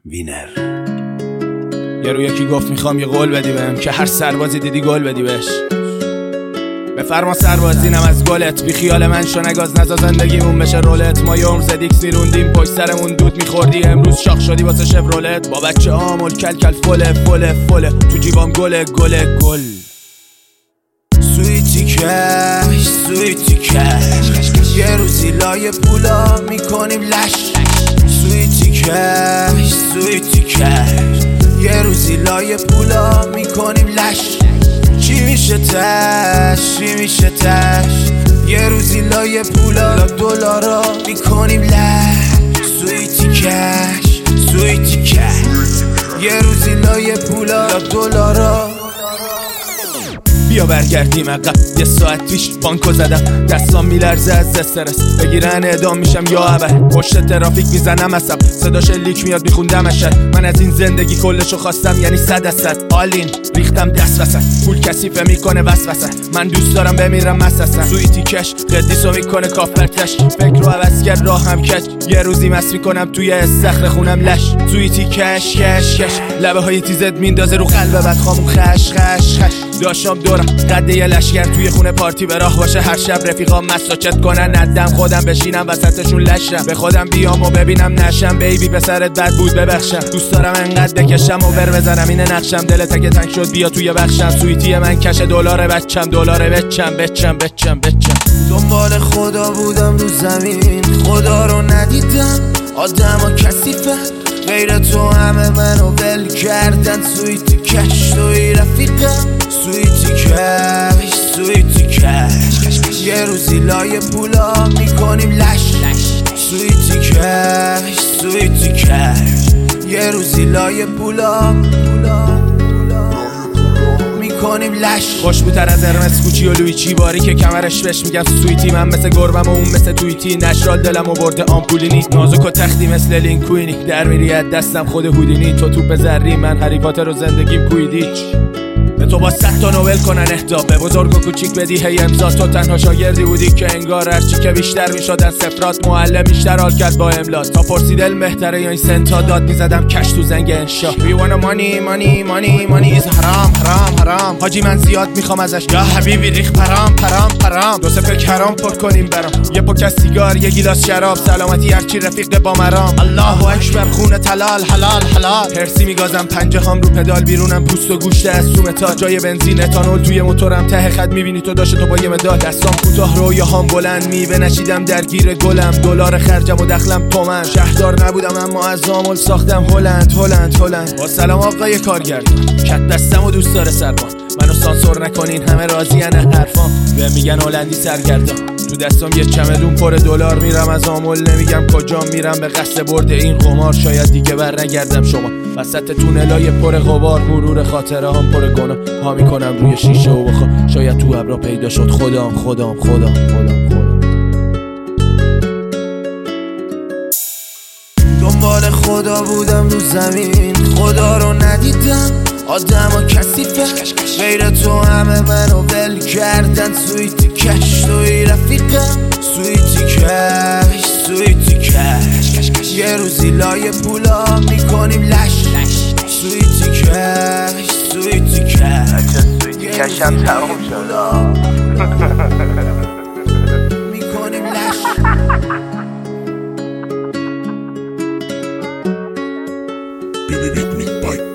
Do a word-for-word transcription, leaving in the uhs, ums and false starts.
وینر. یه رو یکی گفت میخوام یه قول بدی بهم که هر سربازی دیدی گل بدی بهش. بفرما سربازینم از گلت، بی خیال من شو نگاز نزا زندگیمون بشه رولت. ما یه عمر زدیکس میروندیم پشت سرمون دود میخوردی، امروز شاخ شدی واسه شفرولت. با بچه آمول کل کل فله فله فله، تو جیبام گله گله گل. سویتی کش سویتی کش، یه روزی لای پولا میکنیم لش. سویتی کش سویتی کش، یه روزی لای پولا میکنیم لش. چی میشه تش چی میشه تش، یه روزی لای پولا دلارا میکنیم لش. سویتی کش سویتی کش، یه روزی لای پولا دلارا. بیا برگردیم عقب، یه ساعت پیش بانکو زدم، دستام میلرزه از استرس، بگیرن اعدام میشم یا ابد. پشت ترافیک میزنم عصب، صداش لیک میاد میخوندم اشد. من از این زندگی کلشو خواستم یعنی صد از صد، آلین ریختم دست وسط، پول کثیفه میکنه وسوسه. من دوست دارم بمیرم مسسن، سویتی کش قدیسو میکنه کافرتش. فکر رو عوض کرد راه هم کش، یه روزی مس میکنم توی استخر خونم لش. سویتی کش کش کش، لبه های تیزت میندازه رو قلب بدخامون خش خش خش. داشتم دورم قده یه لشگر توی خونه پارتی به راه باشه، هر شب رفیقام مساچت کنن ندم خودم بشینم وسطشون لشم. به خودم بیام و ببینم نشم، بیبی به سرت بد بود ببخشم. دوست دارم انقدر بکشم و بر بزنم اینه نقشم، دلت اگه تنگ شد بیا توی بخشم. سویتی من کش دلار بچم، دلار بچم بچم بچم بچم. دنبال خدا بودم رو زمین، خدا رو ندیدم، آدم ها کثیفه غیر تو همه منو ول کردن. سویتی کش توی رفیقم، سویتی کش سویتی کش، یه روزی لای پولا میکنیم لش. سویتی کش سویتی کش، یه روزی لای پولا میکنیم لش. خوشبوتر از ارمس کوچی و لویچی، باری که کمرش بش میگم سویتی. من مثل گربم و اون مثل تویتی، نشرال دلم و برده آمپولینی. نازک و تختی مثل لینکوینی، در میری از دستم خود هودینی. تو توپ زری من هری پاتر و زندگیم کویدیچ. به تو با صد تا نوبل کنن اهدا، به بزرگ و کوچیک بدی هی امضا. تو تنها شاگردی بودی که انگار هرچی که بیشتر میشدن صفرات، معلم بیشتر حال کرد با املات. تا پرسید علم بهتره یا این سنتا، داد میزدم کش تو زنگ انشا. We wanna money money money money is حرام حرام حرام. حاجی من زیاد میخوام ازش، یا حبیبی ریخ پرام پرام پرام. دو سه پک حرام پر کنیم برام، یه پک از سیگار یه گیلاس شراب. سلامتی هرچی رفیق با مرام، الله اکبر خون تلال حلال حلال. هرسی میگازم پنجه هام رو پدال، بیرونم پوست و گوشت از سومتا. جای بنزین اتانول توی موتورم، ته خط میبینی تو داشته تو با یه مدال. دستام کوتاه رویاهام بلند، میوه نشیدم درگیر گلم. دلار خرجم و دخلم تومن، شهردار نبودم اما از زامل ساختم هلند هلند هلند. با سلام آقای کارگردان، کت دستم و دوست داره سربان. منو سانسور نکنین همه راضین حرفام، به میگن هلندی سرگردان. تو دستم یه چمدون پر دلار، میرم از آمل نمیگم کجا میرم، به قصد برد این قمار. شاید دیگه بر نگردم شما وسط تونلای پر غبار. مرور خاطره هم پر گناه ها میکنم روی شیشه و بخوا. شاید تو ابرا پیدا شد خودم خودم خودم خودم خودم. دنبال خدا بودم رو زمین، خدا رو ندیدم، آدم ها کثیفه غیر تو همه منو ول کردن. سویتی کش توی رفیقم، سویتی کش سویتی کش، یه روزی لای پولا میکنیم لش. سویتی کش سویتی کش، سویتی کشم تموم شد میکنیم لش. Baby, beat me, bye.